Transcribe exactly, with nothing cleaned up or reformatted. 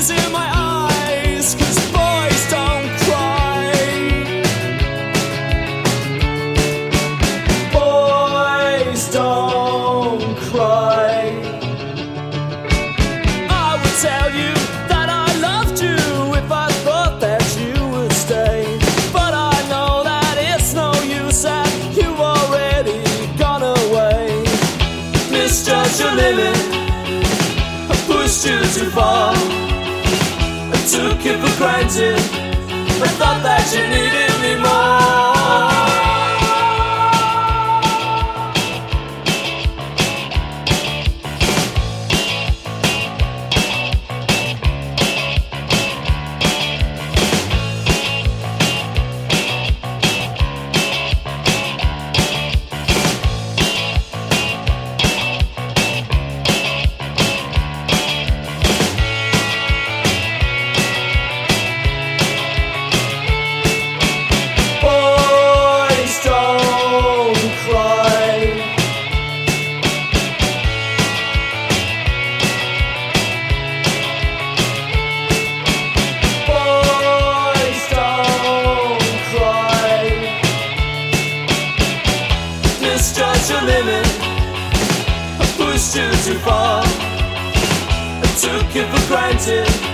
tears in my eyes, 'cause boys don't cry. Boys don't cry. I would tell you that I loved you if I thought that you would stay, but I know that it's no use, that you've already gone away. Misjudged your limit, I pushed you too far, I took it for granted, I thought that you needed me more. Misjudged your limit, I pushed you too far, I took it for granted,